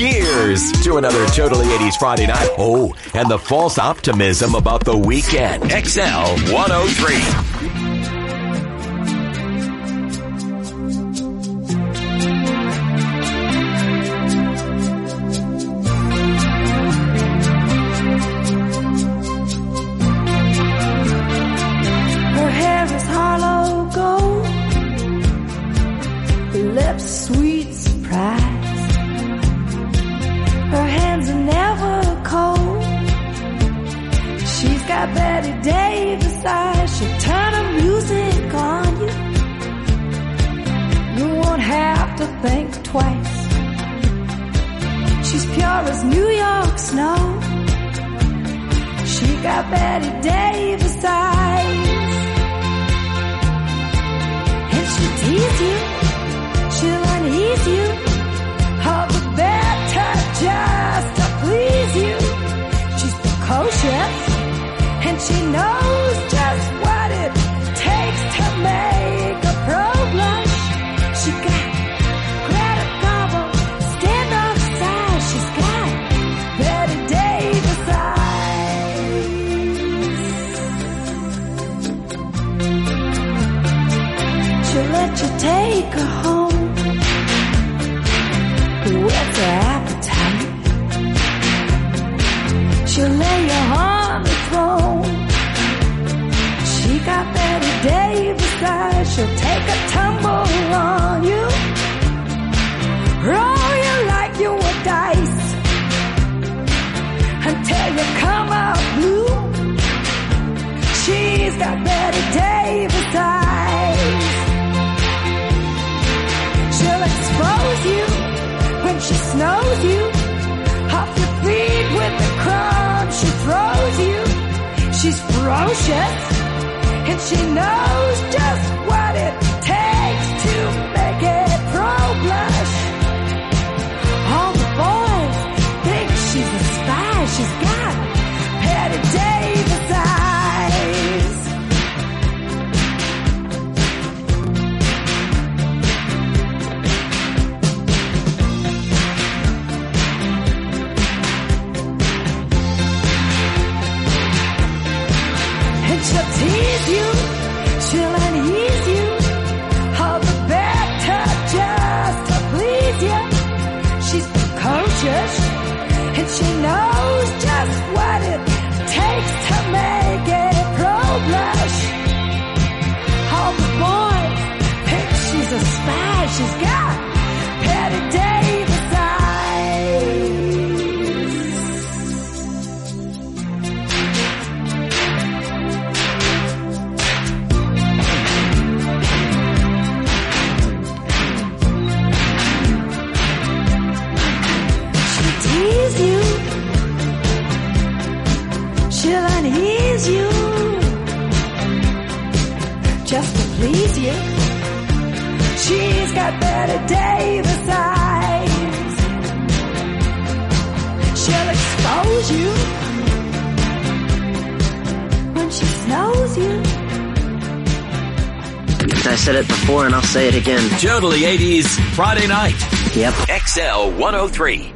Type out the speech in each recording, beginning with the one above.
Cheers to another Totally 80s Friday night. Oh, and the false optimism about the weekend. XL 103. Sweet surprise. Her hands are never cold. She's got Betty Davis eyes. She'll turn her music on you. You won't have to think twice. She's pure as New York snow. She got Betty Davis eyes. And she'll tease you. She'll unease you, all the better just to please you. She's precocious, and she knows just what it takes to make a pro blush. She got Greta Garbo, standoff size. She's got Betty Davis eyes. She'll let you take her home. What's her appetite? She'll lay you on the throne. She got Betty Davis eyes. She'll take a tumble on you, roll you like you were dice until you come out blue. She's got Betty Davis eyes. She'll expose you when she snows you, off your feet with the crumbs she throws you. She's ferocious, and she knows just what it takes to make it pro blush. All the boys think she's a spy. She's got Betty Davis eyes. She'll tease you, she'll unease you, all the better just to please you. She's precocious, and she knows just what it takes to make it pro blush. All the boys think she's a spy. She's got Betty Davis eyes. You. She'll unease you just to please you. She's got Betty Davis eyes. She'll expose you when she snows you. I said it before and I'll say it again. Totally 80s Friday night. Yep. XL 103.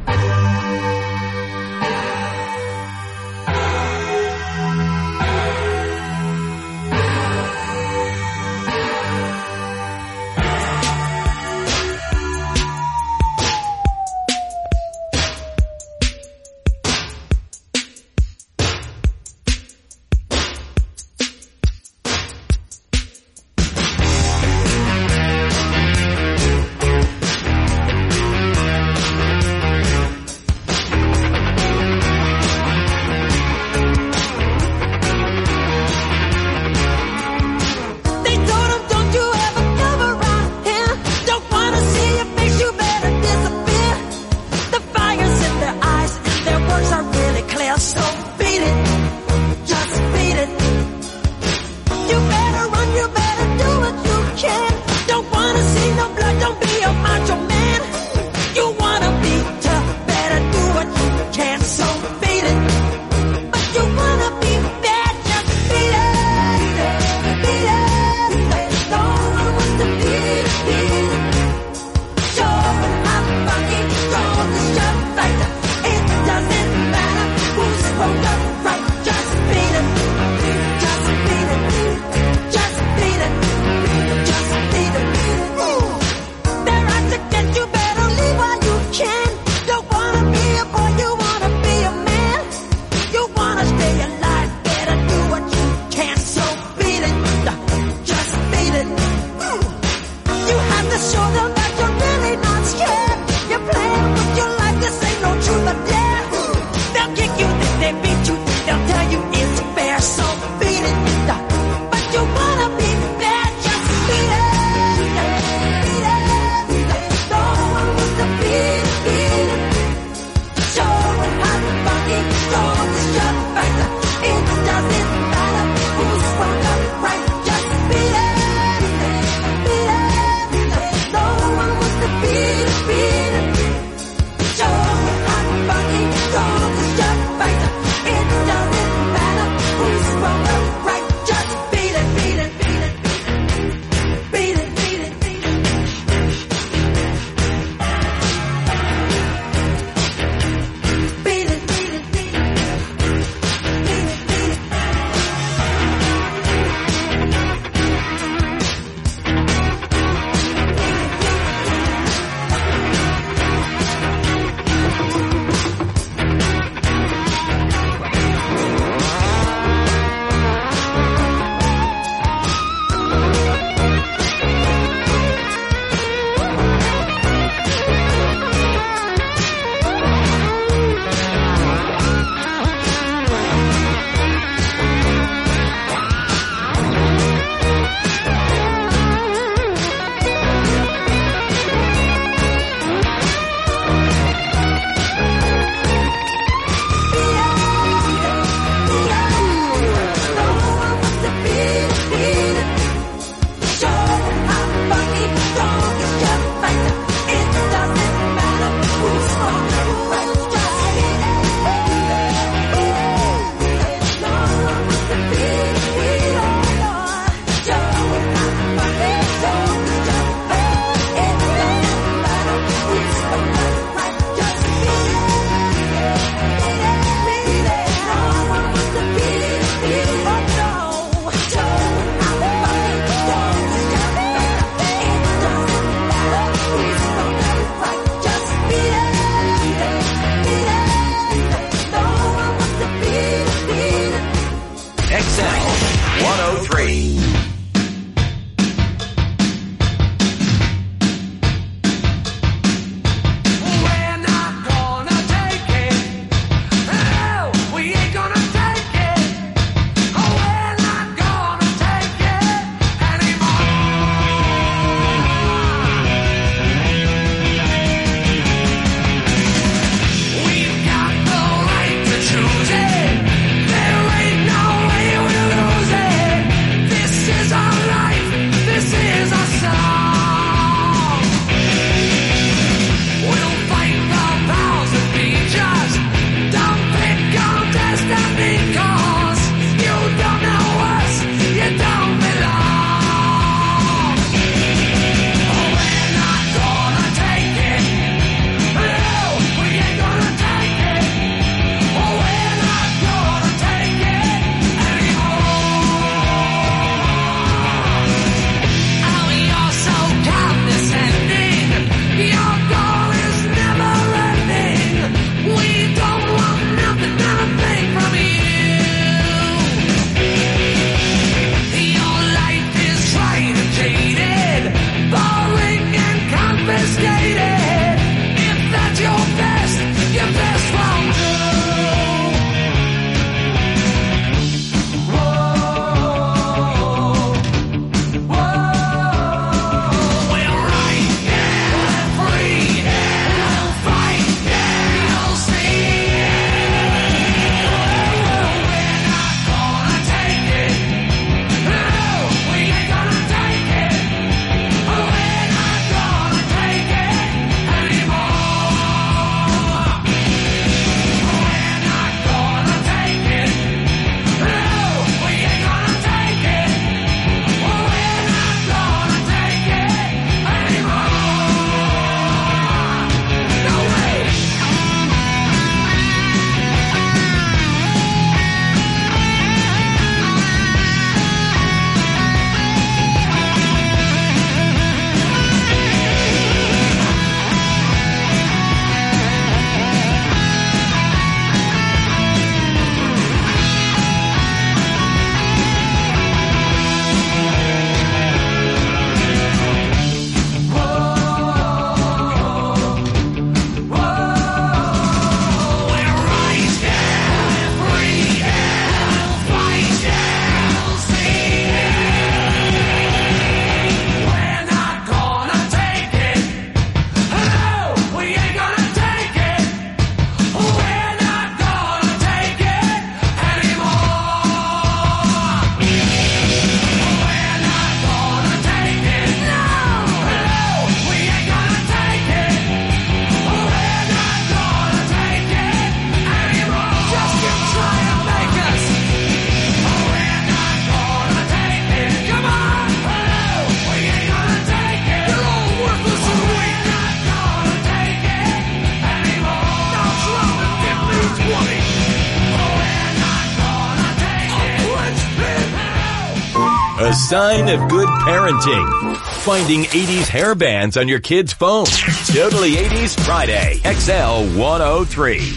the sign of good parenting. Finding 80s hair bands on your kid's phone. Totally 80s Friday. XL 103.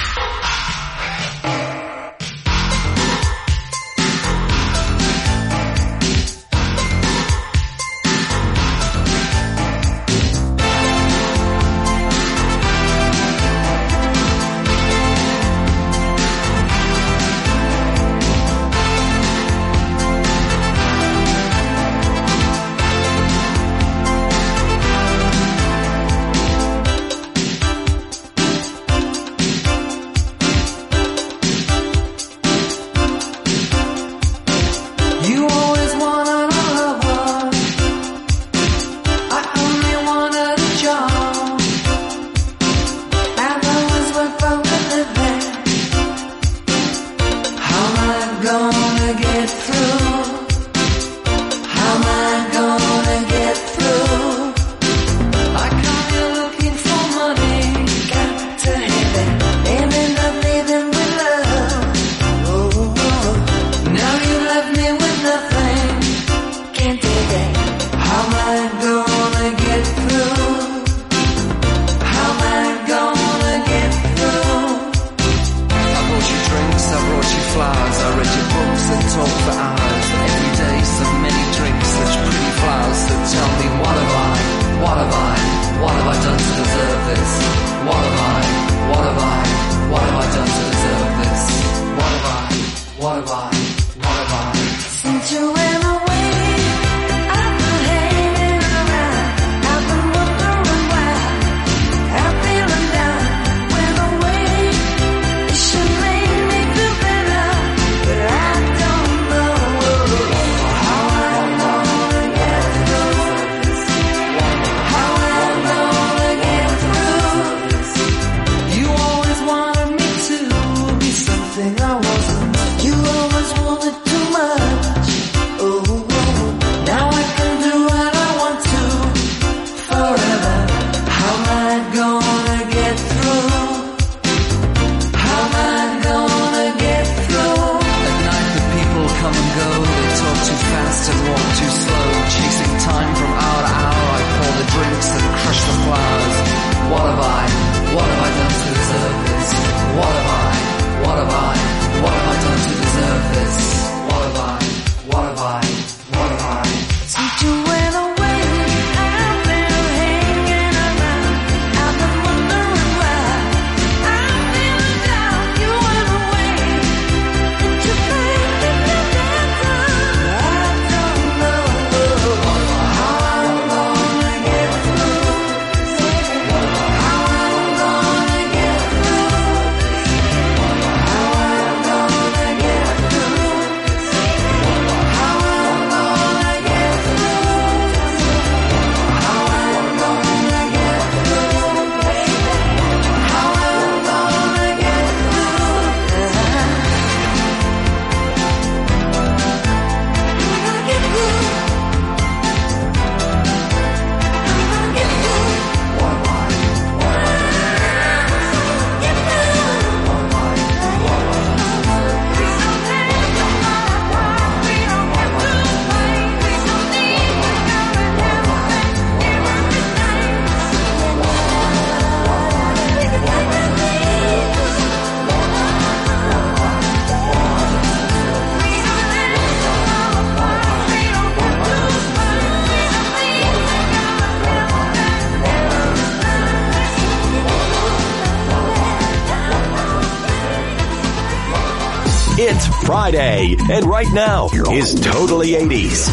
It's Friday, and right now is Totally 80s.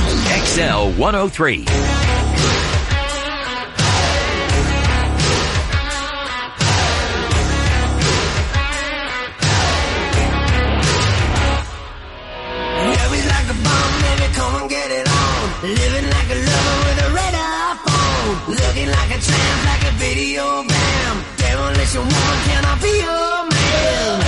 XL 103. Living like a lover with a red iPhone. Looking like a tramp, like a video bam. Demolition woman, can I be your man?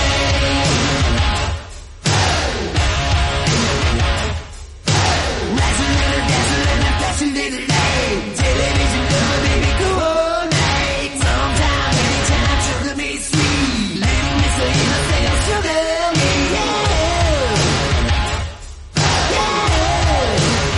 Rising in the dancing and flashing little light. Television lover, baby, cool night. Sometime, anytime, sugar me sweet. Little miss her in the sales, sugar me, yeah. Yeah.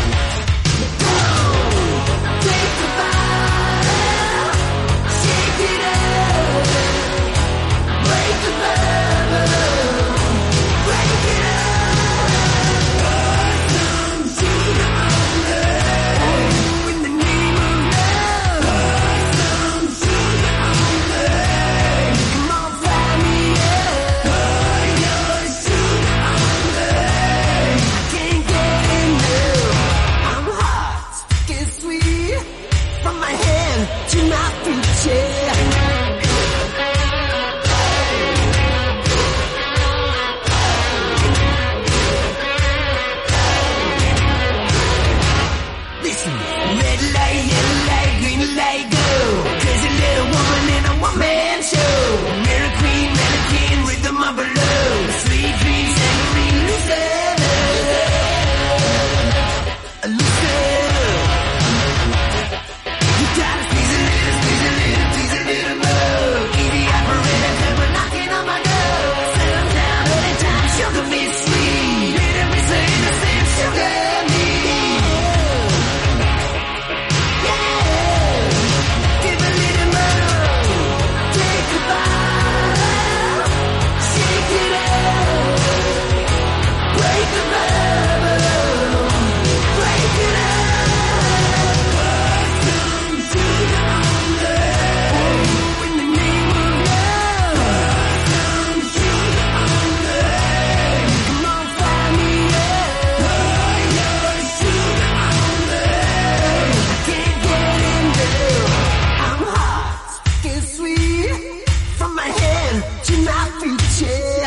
graffiti.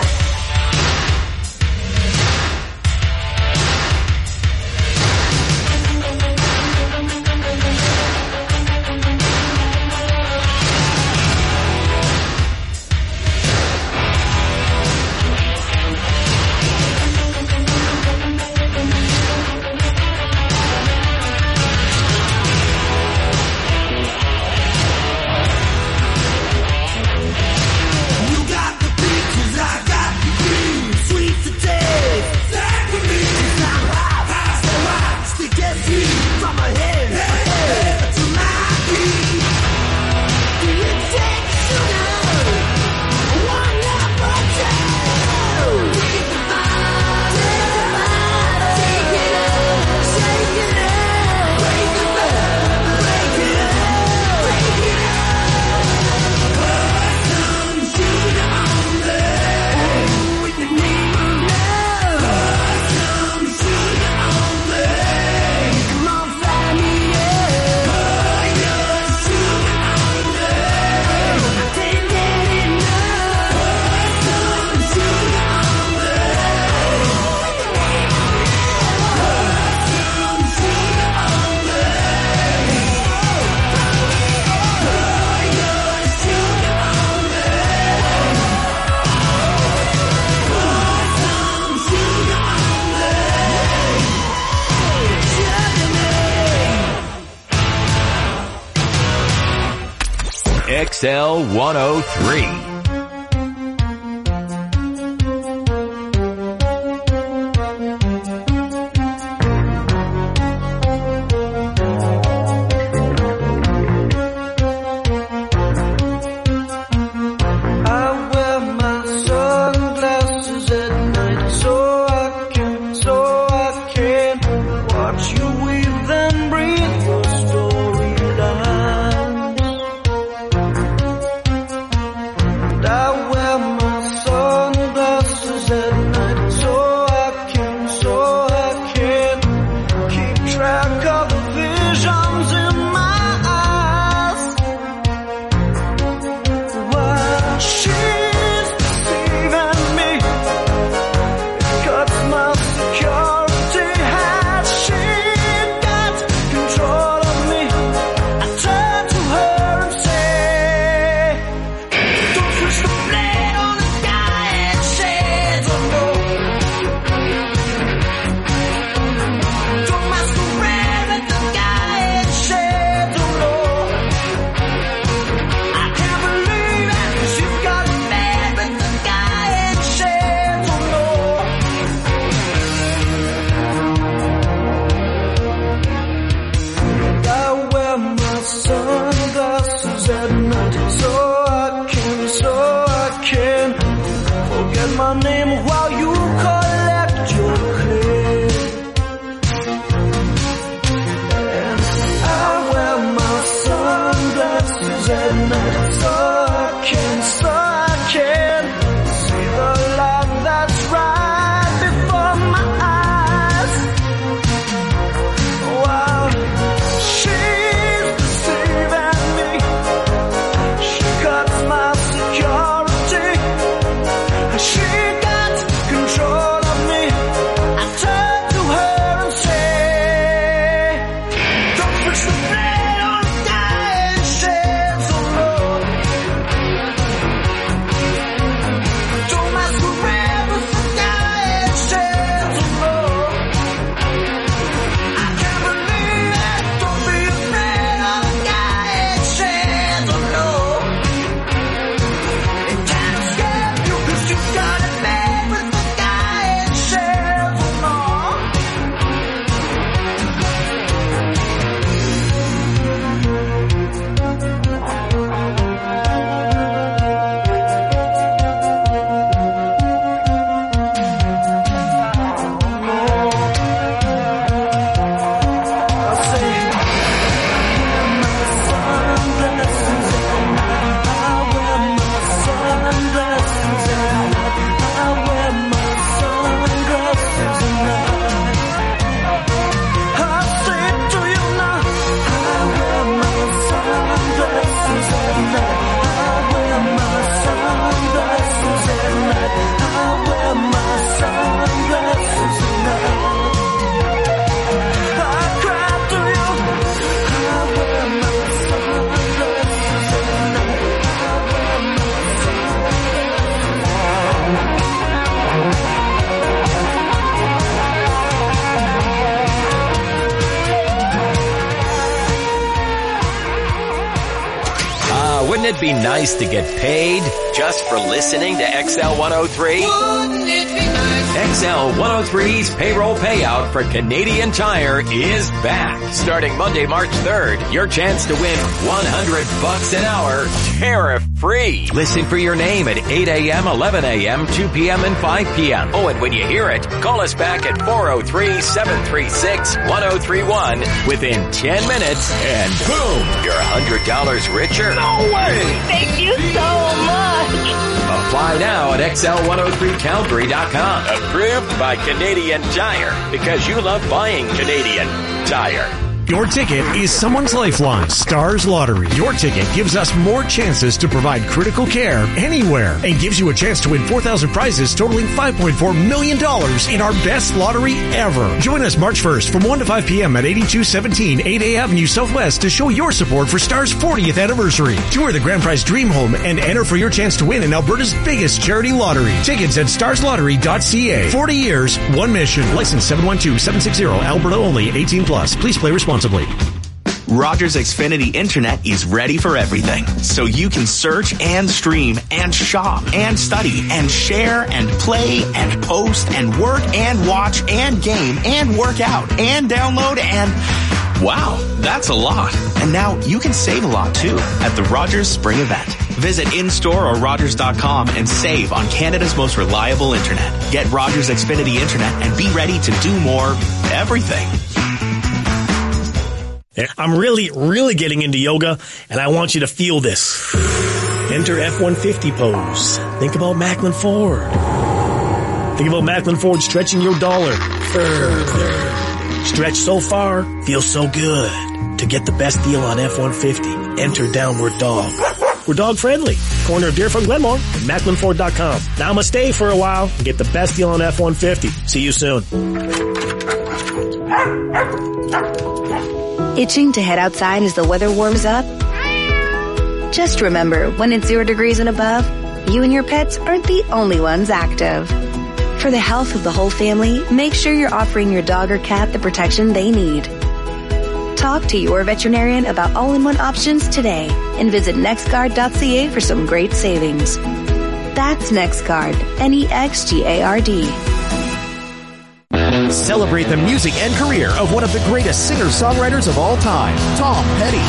XL 103. She got Wouldn't it be nice to get paid just for listening to XL 103? Wouldn't it be nice? XL 103's payroll payout for Canadian Tire is back. Starting Monday, March 3rd, your chance to win $100 an hour, tariff-free. Listen for your name at 8 a.m., 11 a.m., 2 p.m., and 5 p.m. Oh, and when you hear it, call us back at 403-736-1031 within 10 minutes, and boom, you're $100 richer. No way! Thank you so much! Apply now at XL103Calgary.com. Approved by Canadian Tire, because you love buying Canadian Tire. Your ticket is someone's lifeline. Stars Lottery. Your ticket gives us more chances to provide critical care anywhere and gives you a chance to win 4,000 prizes totaling $5.4 million in our best lottery ever. Join us March 1st from 1 to 5 p.m. at 8217 8A Avenue Southwest to show your support for Stars' 40th anniversary. Tour the Grand Prize Dream Home and enter for your chance to win in Alberta's biggest charity lottery. Tickets at starslottery.ca. 40 years, one mission. License 712-760. Alberta only. 18 plus. Please play responsibly. Rogers Xfinity Internet is ready for everything, so you can search and stream and shop and study and share and play and post and work and watch and game and work out and download and... Wow, that's a lot. And now you can save a lot too at the Rogers Spring Event. Visit in-store or Rogers.com and save on Canada's most reliable internet. Get Rogers Xfinity Internet and be ready to do more everything. I'm really getting into yoga, and I want you to feel this. Enter F-150 pose. Think about Macklin Ford. Think about Macklin Ford stretching your dollar further. Stretch so far, feel so good. To get the best deal on F-150, enter Downward Dog. We're dog friendly. Corner of Deerfoot Glenmore at MacklinFord.com. Namaste for a while and get the best deal on F-150. See you soon. Itching to head outside as the weather warms up? Just remember, when it's 0 degrees and above, you and your pets aren't the only ones active. For the health of the whole family, make sure you're offering your dog or cat the protection they need. Talk to your veterinarian about all-in-one options today and visit nextguard.ca for some great savings. That's NextGuard, NEXGARD. Celebrate the music and career of one of the greatest singer-songwriters of all time, Tom Petty.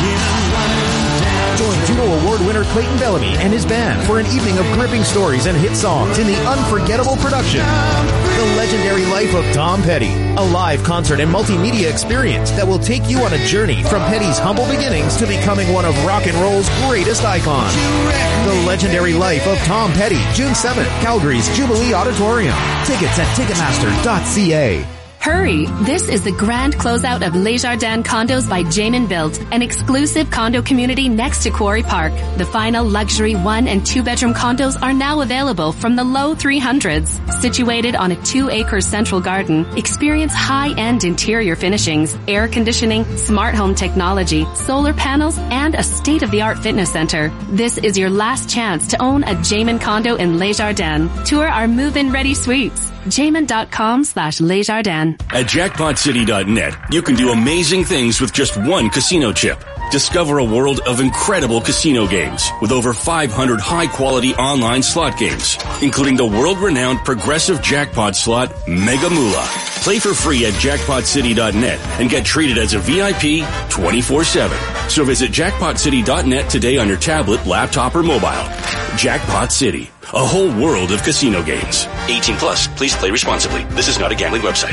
Join Juno Award winner Clayton Bellamy and his band for an evening of gripping stories and hit songs in the unforgettable production, The Legendary Life of Tom Petty, a live concert and multimedia experience that will take you on a journey from Petty's humble beginnings to becoming one of rock and roll's greatest icons. The Legendary Life of Tom Petty, June 7th, Calgary's Jubilee Auditorium. Tickets at Ticketmaster.ca. Hurry! This is the grand closeout of Les Jardins Condos by Jamin Built, an exclusive condo community next to Quarry Park. The final luxury 1- and 2-bedroom condos are now available from the low 300s. Situated on a 2-acre central garden, experience high-end interior finishings, air conditioning, smart home technology, solar panels, and a state-of-the-art fitness center. This is your last chance to own a Jamin condo in Les Jardins. Tour our move-in ready suites. Jamin.com/Lesjardins. At JackpotCity.net, you can do amazing things with just one casino chip. Discover a world of incredible casino games with over 500 high-quality online slot games, including the world-renowned progressive jackpot slot Mega Moolah. Play for free at JackpotCity.net and get treated as a VIP 24/7. So visit JackpotCity.net today on your tablet, laptop, or mobile. Jackpot City, a whole world of casino games. 18 plus. Please play responsibly. This is not a gambling website.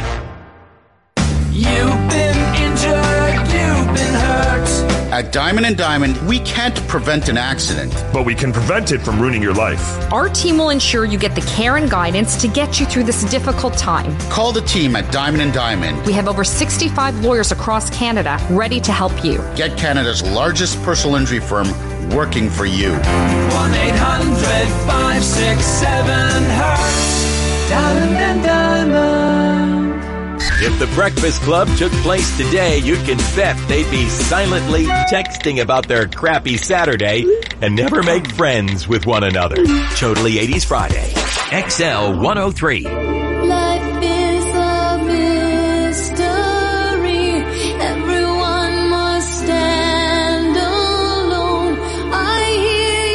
You've been injured, you've been hurt. At Diamond & Diamond, we can't prevent an accident, but we can prevent it from ruining your life. Our team will ensure you get the care and guidance to get you through this difficult time. Call the team at Diamond & Diamond. We have over 65 lawyers across Canada ready to help you. Get Canada's largest personal injury firm working for you. 1-800-567-HURT. Diamond & Diamond. If the Breakfast Club took place today, you can bet they'd be silently texting about their crappy Saturday and never make friends with one another. Totally 80s Friday. XL 103. Life is a mystery. Everyone must stand alone. I hear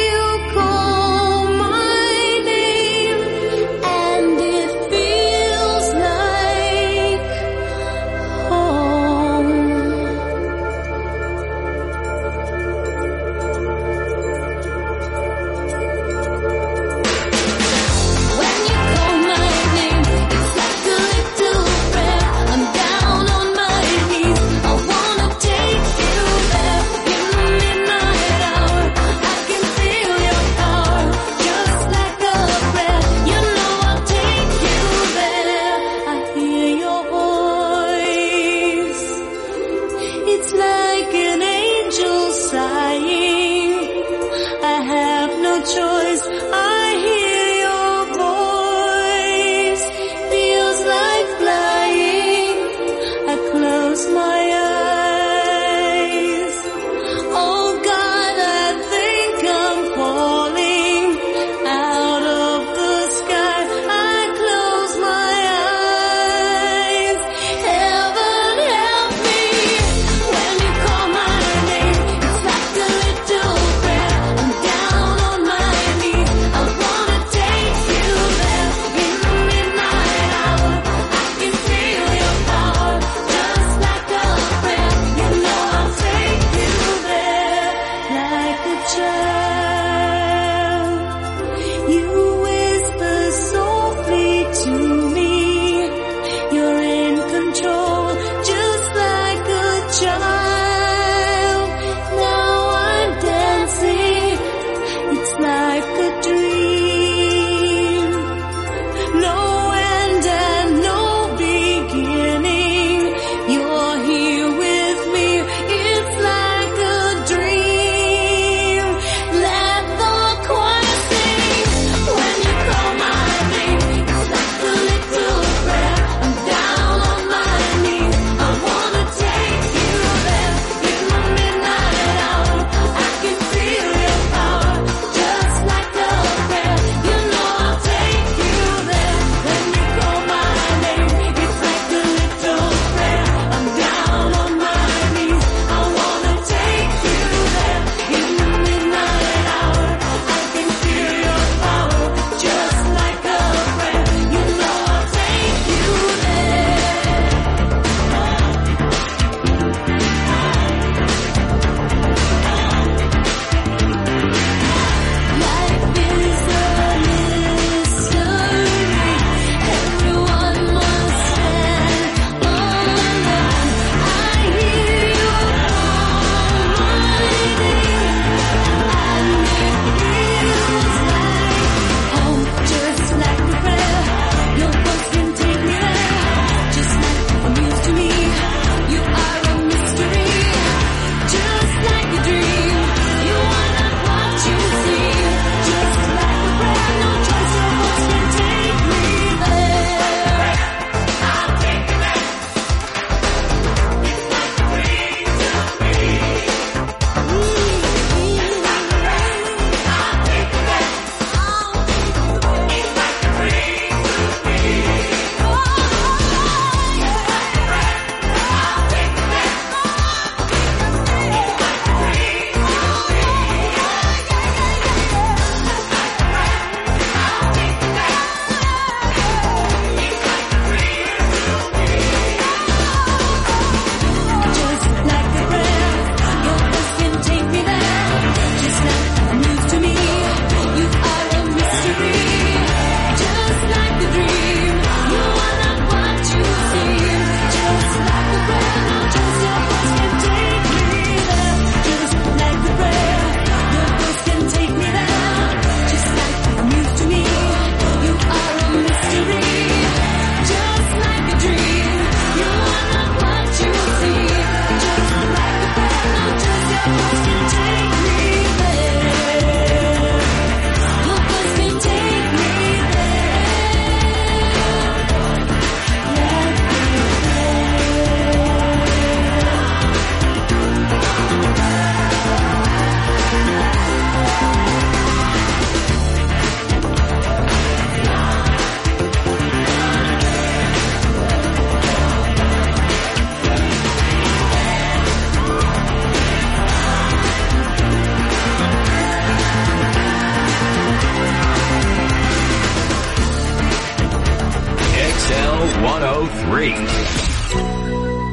103.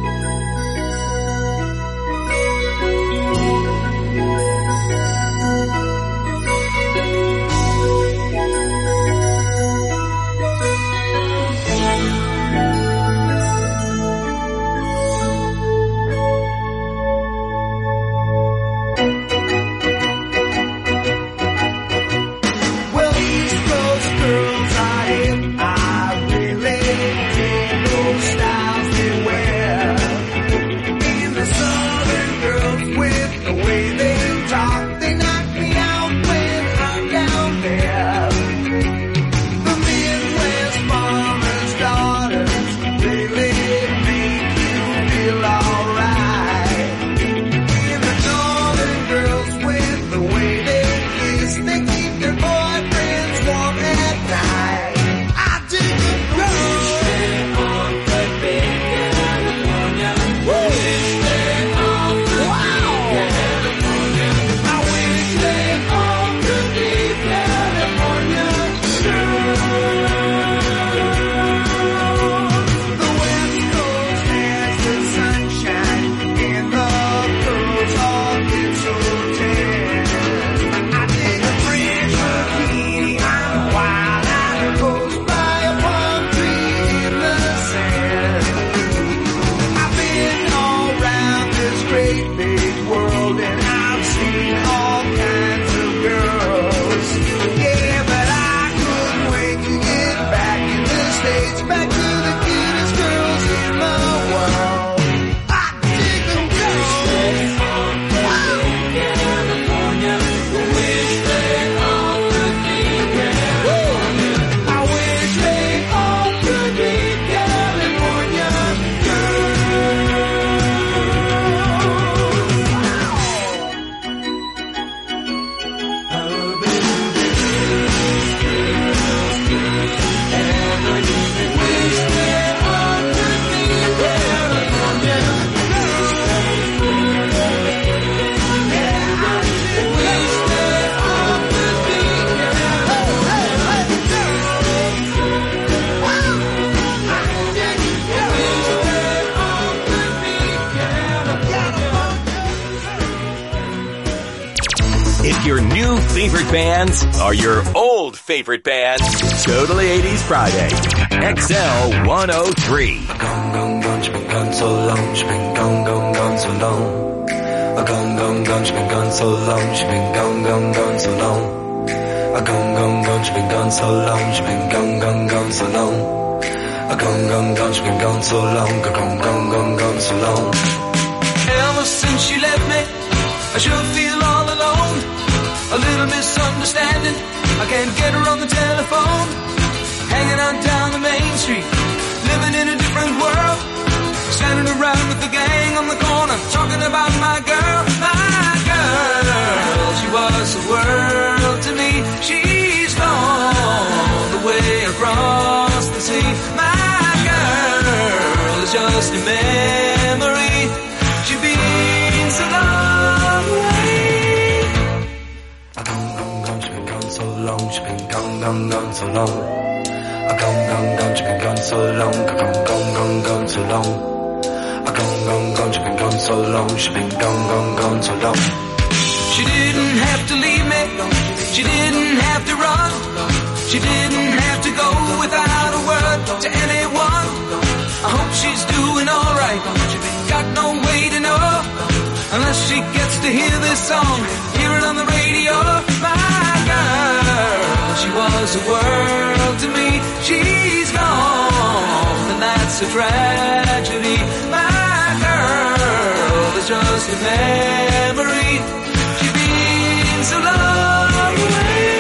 If your new favorite bands are your old favorite bands, Totally 80s Friday. XL 103. Gone, gone, gone, she been gone so long, she been gone, gone, gone so long. Gone, gone, gone, she been gone so long, she been gone, gone, gone so long. Gone, gone, gone, she been gone so long, she been gone, gone, gone so long. Gone, gone, gone, she been gone so long, gone, gone, gone, gone so long. Ever since she left me, I sure feel all alone. A little misunderstanding, I can't get her on the telephone. Hanging out down the main street, living in a different world. Standing around with the gang on the corner, talking about my girl. My girl, she was the world to me. She's gone the way across the sea. My girl is just a memory. She means a long way. She been gone so long, she been gone, gone, gone so long. Gone, gone, gone, she been gone so long, gone, gone, gone, gone so long. Gone, gone, gone, she been gone so long, she been gone, gone, gone so long. She didn't have to leave me, she didn't have to run, she didn't have to go without a word to anyone. I hope she's doing alright, got no way to know, unless she gets to hear this song, hear it on the radio. My girl, she was the world to me. She's gone, and that's a tragedy. My girl is just a memory. She means a long way.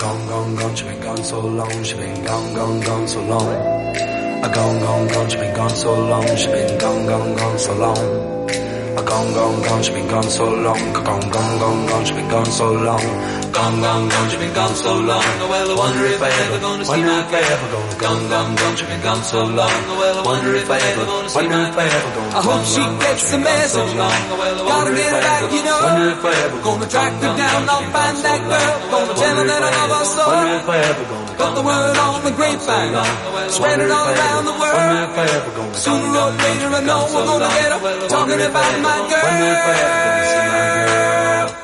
gone, gone, gone, she been gone so long, she been gone, gone, gone so long. A gone, gone, gone, she been gone so long, she been gone, gone, gone so long. A gone, gone, gone, she been gone so long. Gone, gone, gone, gone, she been gone so long. Gone, gone, gone, she been gone so long. Well, I wonder if I ever gonna see my girl. Gone, gone, gone, she been gone so long. Well, I wonder if I ever gonna see my girl. I hope she gets the message. Gotta get her back, you know. Gonna track her down, I'll find that girl. Gonna tell her that I love her so. Got the word on the grapevine, spread it all around the world. Sooner or later I know we're gonna get her. Talking about my girl.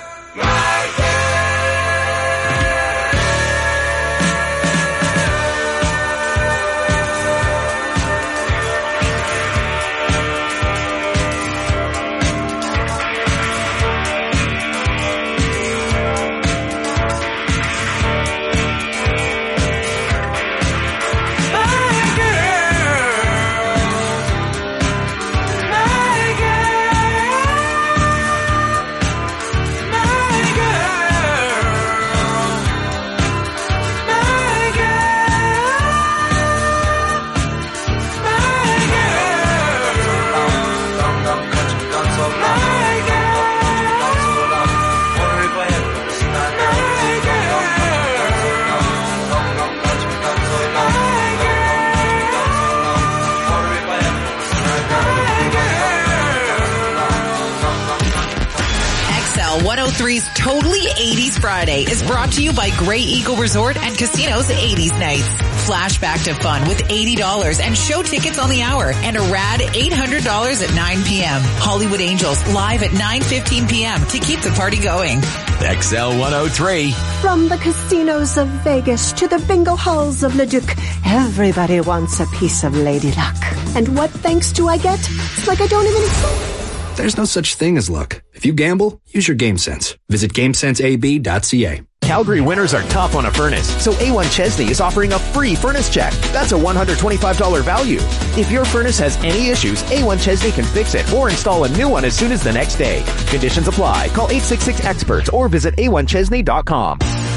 XL 103's Totally 80s Friday is brought to you by Grey Eagle Resort and Casino's 80s Nights. Flashback to fun with $80 and show tickets on the hour and a rad $800 at 9 p.m. Hollywood Angels live at 9:15 p.m. to keep the party going. XL 103. From the casinos of Vegas to the bingo halls of Leduc, everybody wants a piece of Lady Luck. And what thanks do I get? It's like I don't even... There's no such thing as luck. If you gamble, use your game sense. Visit GameSenseAB.ca. Calgary winters are tough on a furnace, so A1 Chesney is offering a free furnace check. That's a $125 value. If your furnace has any issues, A1 Chesney can fix it or install a new one as soon as the next day. Conditions apply. Call 866-EXPERTS or visit a1chesney.com.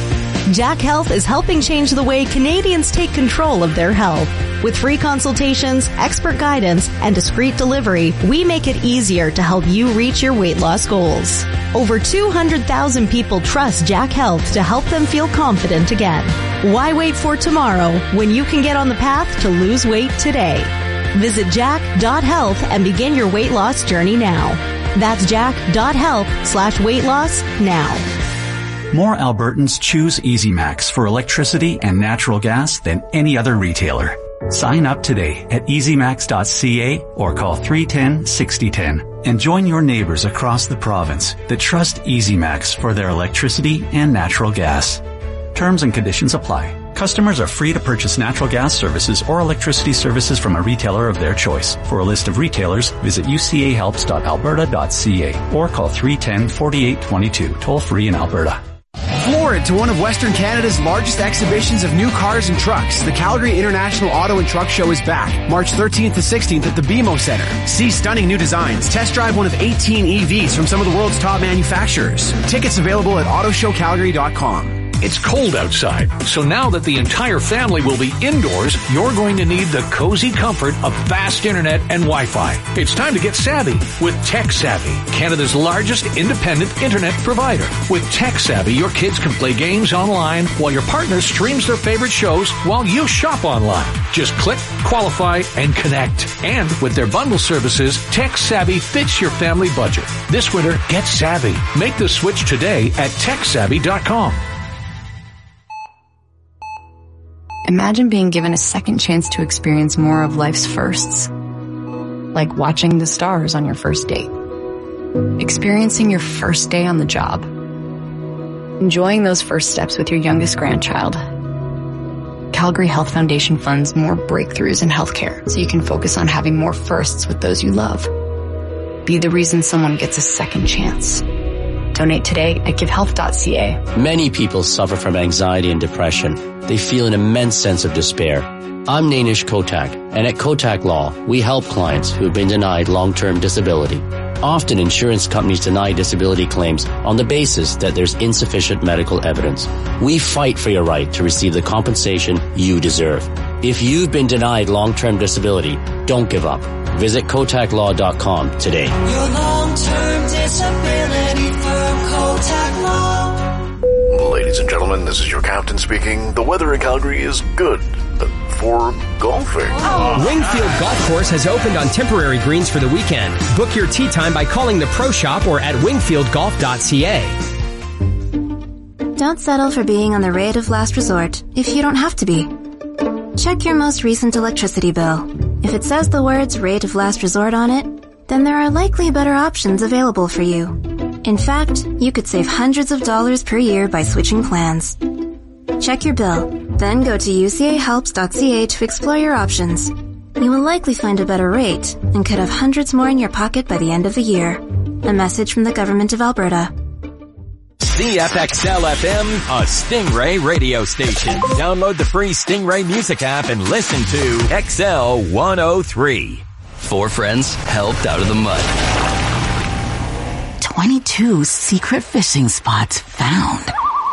Jack Health is helping change the way Canadians take control of their health. With free consultations, expert guidance, and discreet delivery, we make it easier to help you reach your weight loss goals. Over 200,000 people trust Jack Health to help them feel confident again. Why wait for tomorrow when you can get on the path to lose weight today? Visit jack.health and begin your weight loss journey now. That's jack.health/weight loss now. More Albertans choose EasyMax for electricity and natural gas than any other retailer. Sign up today at easymax.ca or call 310-6010 and join your neighbors across the province that trust EasyMax for their electricity and natural gas. Terms and conditions apply. Customers are free to purchase natural gas services or electricity services from a retailer of their choice. For a list of retailers, visit ucahelps.alberta.ca or call 310-4822, toll free in Alberta. Forward to one of Western Canada's largest exhibitions of new cars and trucks. The Calgary International Auto and Truck Show is back, March 13th to 16th at the BMO Center. See stunning new designs. Test drive one of 18 EVs from some of the world's top manufacturers. Tickets available at autoshowcalgary.com. It's cold outside, so now that the entire family will be indoors, you're going to need the cozy comfort of fast internet and Wi-Fi. It's time to get savvy with Tech Savvy, Canada's largest independent internet provider. With Tech Savvy, your kids can play games online while your partner streams their favorite shows while you shop online. Just click, qualify, and connect. And with their bundle services, Tech Savvy fits your family budget. This winter, get savvy. Make the switch today at TechSavvy.com. Imagine being given a second chance to experience more of life's firsts. Like watching the stars on your first date. Experiencing your first day on the job. Enjoying those first steps with your youngest grandchild. Calgary Health Foundation funds more breakthroughs in healthcare so you can focus on having more firsts with those you love. Be the reason someone gets a second chance. Donate today at givehealth.ca. Many people suffer from anxiety and depression. They feel an immense sense of despair. I'm Nainish Kotak, and at Kotak Law, we help clients who have been denied long-term disability. Often insurance companies deny disability claims on the basis that there's insufficient medical evidence. We fight for your right to receive the compensation you deserve. If you've been denied long-term disability, don't give up. Visit KotakLaw.com today. Your long-term disability firm, Kotak Law. Ladies and gentlemen, this is your captain speaking. The weather in Calgary is good for golfing. Wingfield Golf Course has opened on temporary greens for the weekend. Book your tee time by calling the Pro Shop or at wingfieldgolf.ca. Don't settle for being on the rate of last resort if you don't have to be. Check your most recent electricity bill. If it says the words rate of last resort on it, then there are likely better options available for you. In fact, you could save hundreds of dollars per year by switching plans. Check your bill, then go to ucahelps.ca to explore your options. You will likely find a better rate and could have hundreds more in your pocket by the end of the year. A message from the Government of Alberta. CFXL FM, a Stingray radio station. Download the free Stingray music app and listen to XL 103. 4 friends helped out of the mud. 22 secret fishing spots found.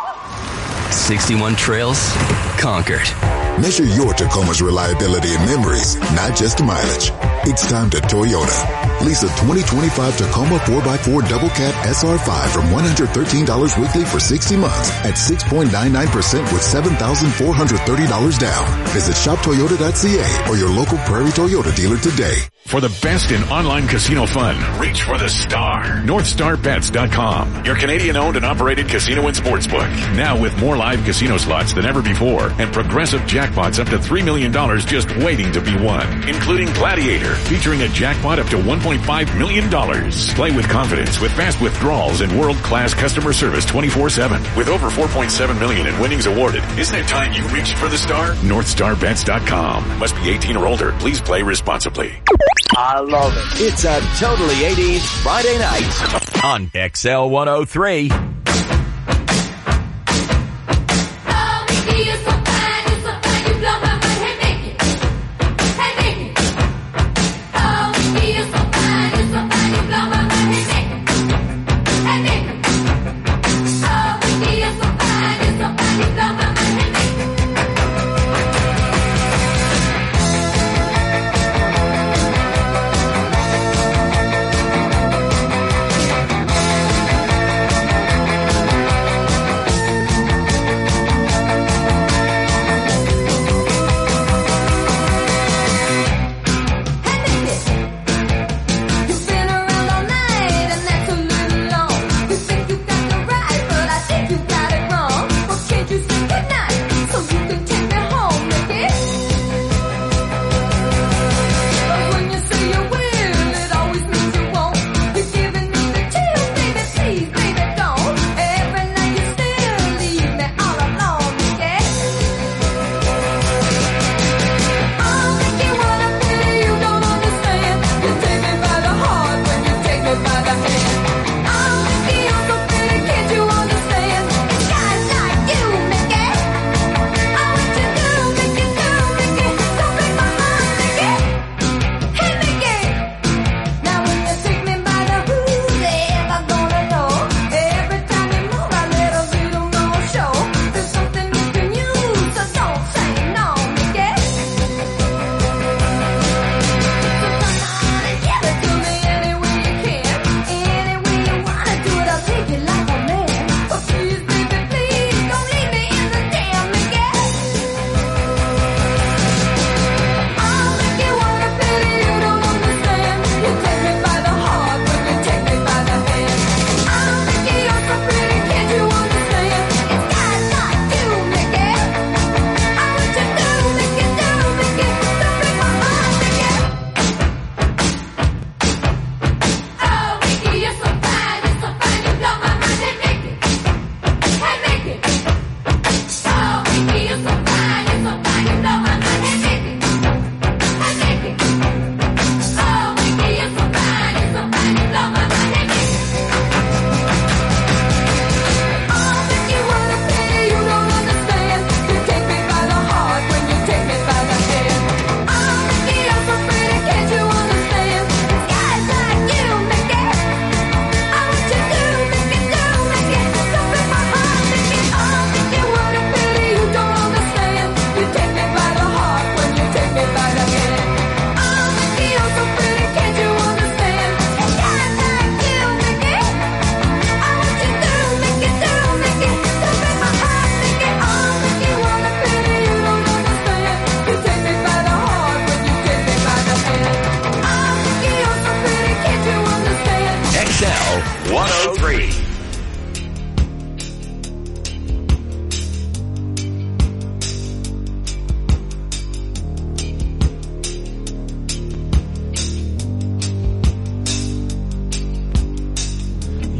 61 trails conquered. Measure your Tacoma's reliability and memories, not just mileage. It's time to Toyota. Lease a 2025 Tacoma 4x4 Double Cab SR5 from $113 weekly for 60 months at 6.99% with $7,430 down. Visit shoptoyota.ca or your local Prairie Toyota dealer today. For the best in online casino fun, reach for the star. NorthstarBets.com, your Canadian-owned and operated casino and sportsbook. Now with more live casino slots than ever before and progressive jackpots up to $3 million just waiting to be won, including Gladiator, featuring a jackpot up to $1.5 million. Play with confidence with fast withdrawals and world-class customer service 24/7. With over $4.7 million in winnings awarded, isn't it time you reached for the star? NorthstarBets.com. Must be 18 or older. Please play responsibly. I love it. It's a totally 80s Friday night on XL 103.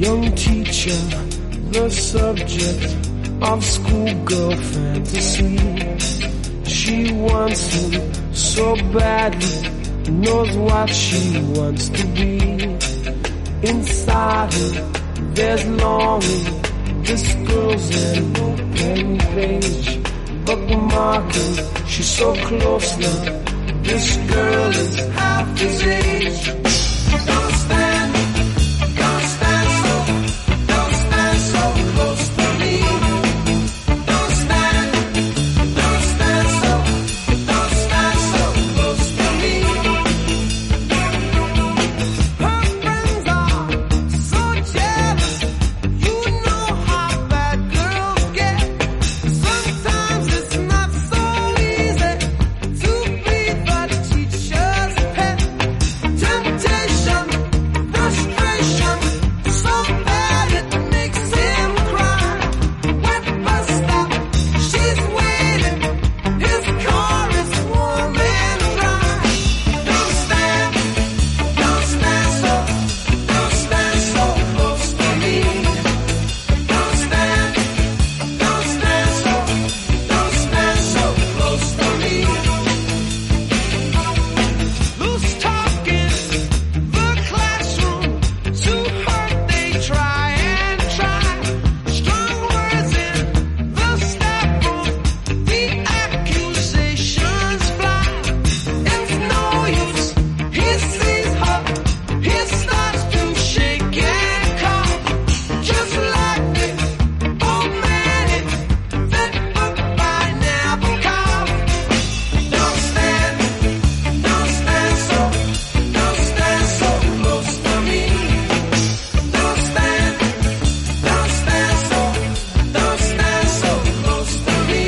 young teacher, the subject of schoolgirl fantasy. She wants him so badly, knows what she wants to be. Inside her, there's longing. This girl's an open page, bookmarking. She's so close now. This girl is half his age. Don't stand so close to me. Don't stand so close to me. Her friends are so jealous. You know how bad girls get. Sometimes it's not so easy to be the teacher's pet. Temptation, frustration, so bad it makes him cry. Wet bus stop, she's waiting. His car is warm and dry. Don't stand so close to me. Don't stand so close to me. Loose talk is the classroom. To hurt they try and try. Strong words in the staff room. The accusations fly. It's no use. He sees her. He starts to shake and cough. Just like the old man in that book by Nabokov. Don't stand so close to me. Don't stand so close to me.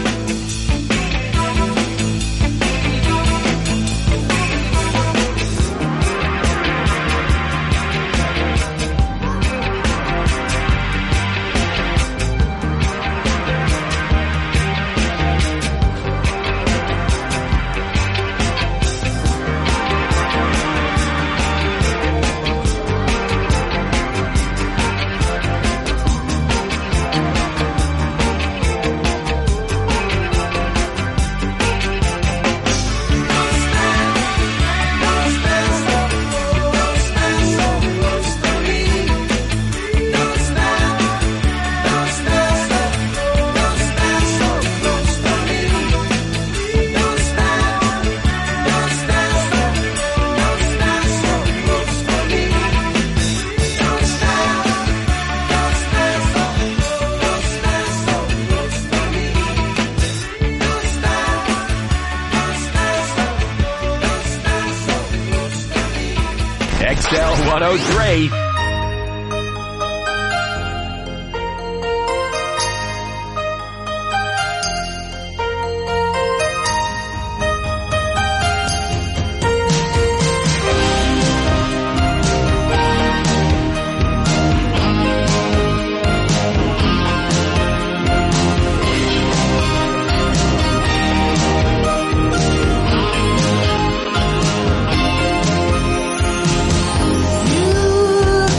XL 103. You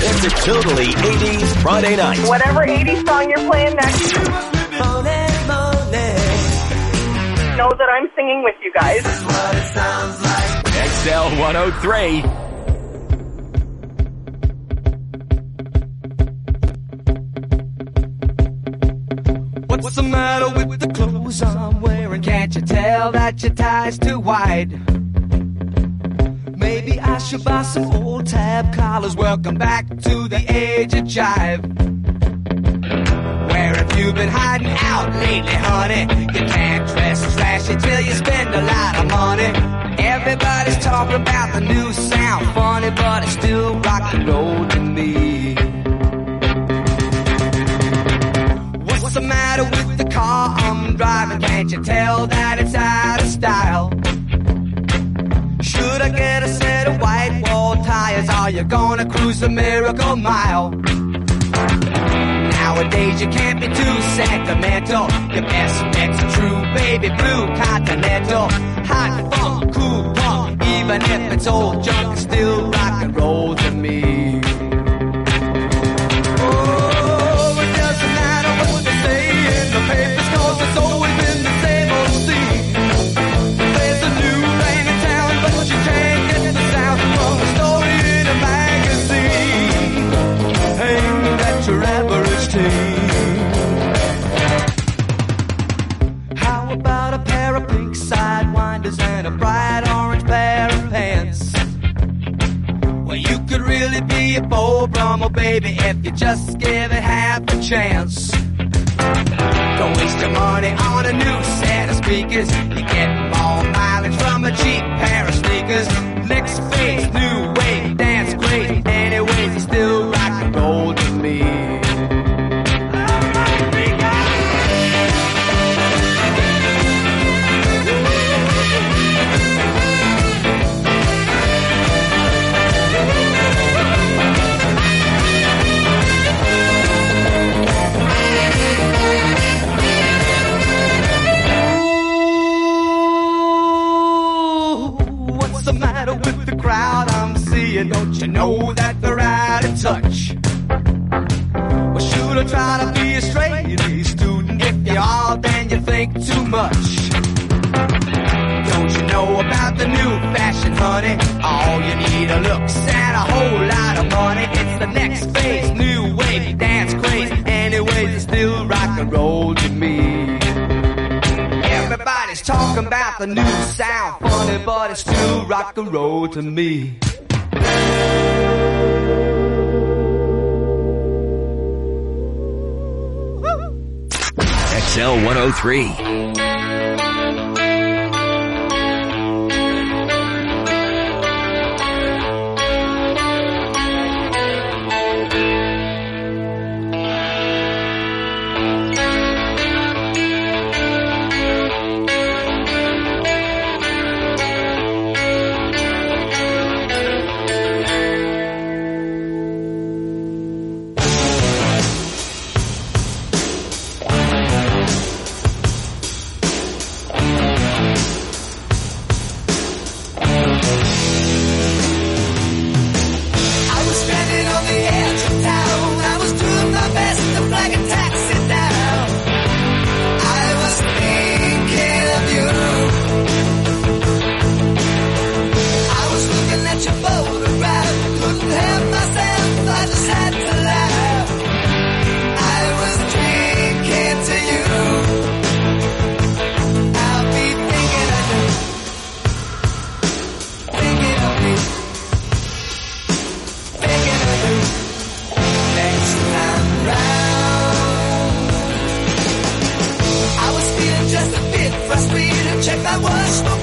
It's a totally 80s Friday night. Whatever 80s song you're playing next, know that I'm singing with you guys. This is what it sounds like. XL 103. What's the matter with the clothes I'm wearing? Can't you tell that your tie's too wide? Maybe I should buy some old tab collars. Welcome back to the age of jive. Where have you been hiding out lately, honey? You can't dress flashy till you spend a lot of money. Everybody's talking about the new sound, funny, but it's still rock and roll to me. What's the matter with the car I'm driving? Can't you tell that it's out of style? Should I get a set of white wall tires? Are you gonna cruise the Miracle Mile? Nowadays you can't be too sentimental. Your best bet's a true baby blue Continental. Hot funk, cool punk, even if it's old junk, it's still rock and roll to me. Oh, it doesn't matter what they say in the papers, 'cause it's always been the same old scene. There's a new thing in town, but you can't get the sound from a story in a magazine. Aimed at your average teen. How about a pair of pink sidewinders and a bright orange pair of pants? Well, you could really be a Beau Brummel, baby, if you just give it half a chance. Don't waste your money on a new set of speakers. You get more mileage from a cheap pair of sneakers. Next phase, new wave, dance great. Anyways, it's still rock and roll to me. What's the matter with the crowd I'm seeing? Don't you know that they're out of touch? Well, should I try to be a straight A student? If you are, then you think too much. Don't you know about the new fashion, honey? All you need are looks and a whole lot of money. It's the next phase, new wave, dance craze. Anyways, it's still rock and roll to me. Everybody's talking about the new sound, funny, but it's still rock and roll to me. XL 103. Check my watch.